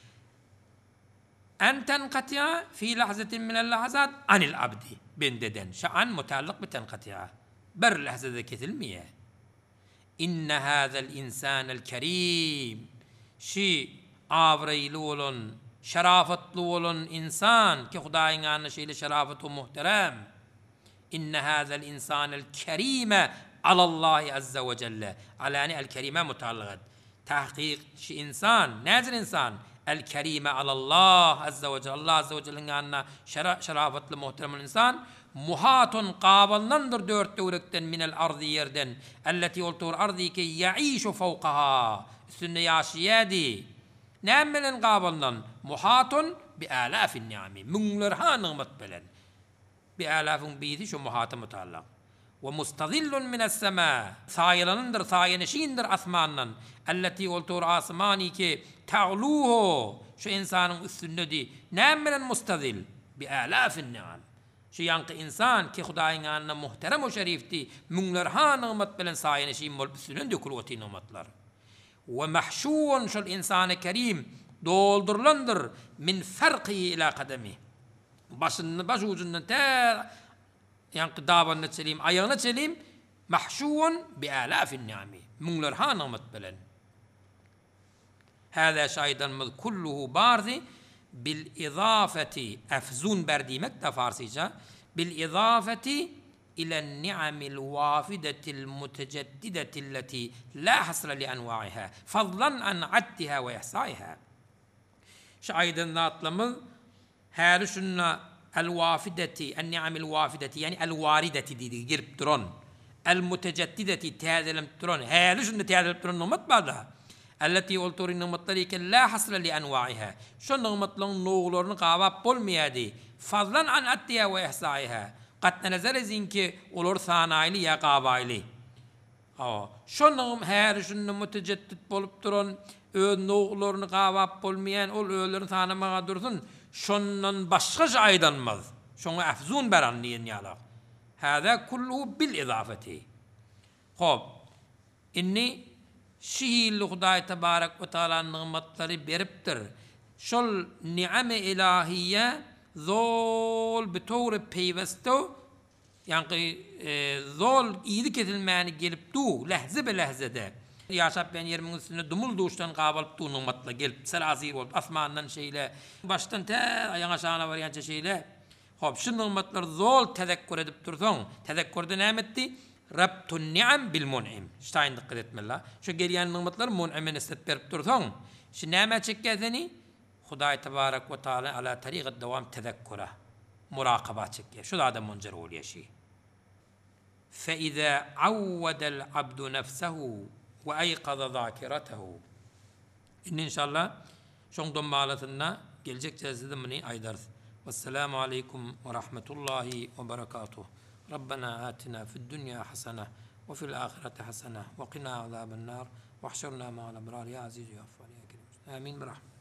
En tenqati'a fi lahzatin minel lahazat anil abdi, bendeden. Şa'an mutallık bi tenqati'a. Bir lahzede kesilmeýär. İnne hâzel insânel kerîm. Şi avraylı olan, şarafatlı olan insan ki Hudaýyň ýanyna şeýle şarafatu muhterem. İnne hâzel insânel kerîme alallahi azze ve celle. Alani el kerime mutallıgat. Tahqiq şi insan, näzir insan? El kerime alallah azze ve celle. Allah azze ve celle'nin ýanyna şarafatlı muhterem insan. Muhatun qaballandır dört döwrekden minel ardı yerden. Allati oltur ardı ki yaişu fawqaha. Üstünde yaşayadi. Nämelen qaballan? Muhatun bi alafin ni'ami. Müňlerha nimet bilen. Bi alafin bizi şu muhatı mutallaq. Ve mustazillun minas sema. Saýylanyndır, saýyneşindir asmandan. Allati oltur asmani ki ta'luhu. Şu insanyň üstündedi. Nämelen mustazil? Bi alafin ni'am. Şu yankı insan ki Hudaýyň ýanyna muhterem o şerifti, müňlerha nimet bilen saýyneşin bolup üstünden dökülýär nimetler. Ve mahşûn şol insany kerim doldurulandır min farqi ila qadami. Baş ucundan ta yankı dabanna çelim, ayagyna çelim, mahşûn bi alafin ni'ami. Müňlerha nimet bilen. Hâzâ şaydan kulluhu barzi bil izafeti, efzun berdimek de Farsıca, bil izafeti ila ni'amil wafidetil muteceddideti la hasra li enva'iha fadlan an addiha ve ihsaiha. Şu aydınlatmamız her şunna el wafideti, en ni'amil wafideti, yani el varideti dedi girip duran, el muteceddideti teadelim duran, her şunna teadelim duran nimet barda. Allati olturin nimetleri ki la hasra li enva'iha. Şu nimetlerin noğlarını qavap bolmayadi. Fazlan an attiya ve ihsaiha. Qatna nazar ezin ki olur sanayli ya qabayli. Şu her şunu müteceddid bolup duran, öz noğlarını qavap bolmayan, ol öllerini tanamağa dursun, şondan başqa aydanmaz. Şoňa afzun beran diýen ýalak. Hada kulluhu bil izafeti. Hop. Inni şiîl Hudaý Tebarek ve Taala'nın nimetleri beripdir. Şol ni'ame ilahiyye zol bitawr peýweste, ýani zol ýyly kesilmäni gelipdi, lahze be lahzede. Ýaşap ben ýerimin üstüne dumul duşdan gabalypdy nimetler gelip serazir bolup asmandan şeýle baştan ta aýaňa şana barýança şeýle. Hop, şu nimetler zol tezekkür edip dursaň, tezekkürde näme etdi? Rabtun ni'am bil mun'im. Ştaýyn dikkat etmeli. Şu gelýän nimetler mun'ime nisbet berip dursaň, şu näme çekýäseni? Hudaý Tebarek ve Taala ala tariqat dawam tezekkura, muraqaba çekýär. Şu da munjer bolýar şi. Fe iza awwadal abdu nafsahu ve ayqaza zakiratahu. İnşallah şoňdan malatynda geljek jazda meni aýdarys. Vesselamu aleykum ve rahmetullahi ve berekatuh. ربنا آتنا في الدنيا حسنة وفي الآخرة حسنة وقنا عذاب النار واحشرنا مع الأبرار يا عزيز يا غفار يا كريم. آمين برحمتك.